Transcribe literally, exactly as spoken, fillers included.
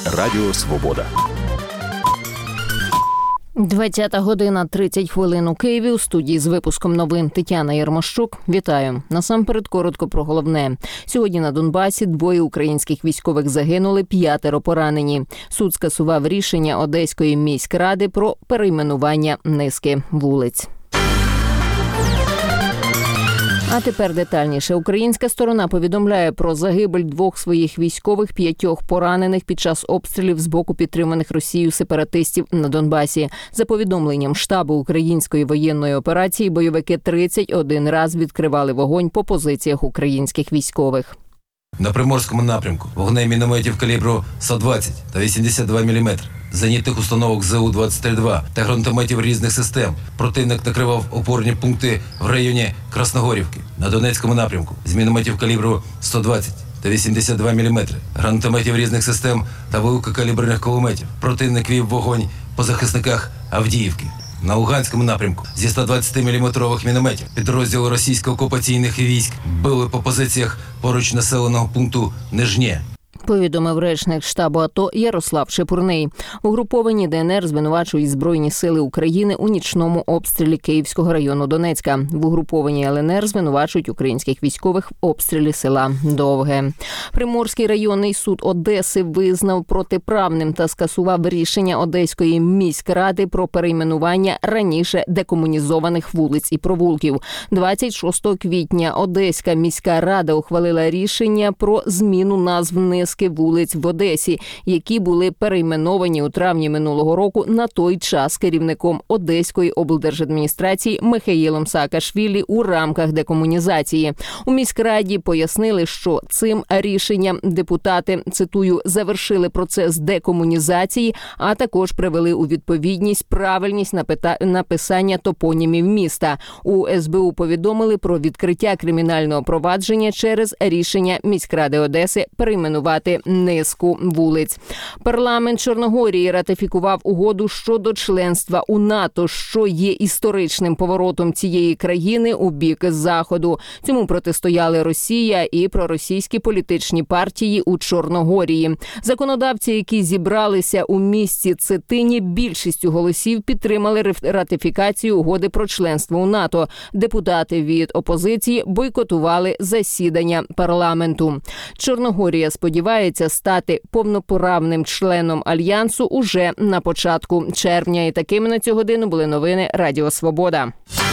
Радіо Свобода. двадцята година тридцять хвилин у Києві. У студії з випуском новин Тетяна Єрмощук. Вітаю. Насамперед коротко про головне. Сьогодні на Донбасі двоє українських військових загинули, п'ятеро поранені. Суд скасував рішення Одеської міськради про перейменування низки вулиць. А тепер детальніше. Українська сторона повідомляє про загибель двох своїх військових, п'ятьох поранених під час обстрілів з боку підтриманих Росією сепаратистів на Донбасі. За повідомленням штабу української воєнної операції, бойовики тридцять один раз відкривали вогонь по позиціях українських військових. На Приморському напрямку вогнем мінометів калібру сто двадцять та вісімдесят два міліметри, зенітних установок З У двадцять три два та гранатометів різних систем. Противник накривав опорні пункти в районі Красногорівки. На Донецькому напрямку з мінометів калібру сто двадцять та вісімдесят два міліметри, гранатометів різних систем та великокаліберних кулеметів. Противник вів вогонь по захисниках Авдіївки. На Луганському напрямку зі сто двадцятиміліметрових мінометів підрозділи російсько-окупаційних військ били по позиціях поруч населеного пункту Нижнє. Повідомив речник штабу АТО Ярослав Шепурний. Угруповані Д Н Р звинувачують Збройні сили України у нічному обстрілі Київського району Донецька. В угрупованій Л Н Р звинувачують українських військових в обстрілі села Довге. Приморський районний суд Одеси визнав протиправним та скасував рішення Одеської міськради про перейменування раніше декомунізованих вулиць і провулків. двадцять шостого квітня Одеська міська рада ухвалила рішення про зміну назв низки вулиць в Одесі, які були перейменовані у травні минулого року на той час керівником Одеської облдержадміністрації Михаїлом Саакашвілі у рамках декомунізації. У міськраді пояснили, що цим рішенням депутати, цитую, завершили процес декомунізації, а також привели у відповідність правильність написання топонімів міста. У С Б У повідомили про відкриття кримінального провадження через рішення міськради Одеси перейменувати низку вулиць. Парламент Чорногорії ратифікував угоду щодо членства у НАТО, що є історичним поворотом цієї країни у бік Заходу. Цьому протистояли Росія і проросійські політичні партії у Чорногорії. Законодавці, які зібралися у місті Цетині, більшістю голосів підтримали ратифікацію угоди про членство у НАТО. Депутати від опозиції бойкотували засідання парламенту. Чорногорія сподівається стати повноправним членом Альянсу уже на початку червня. І такими на цю годину були новини Радіо Свобода.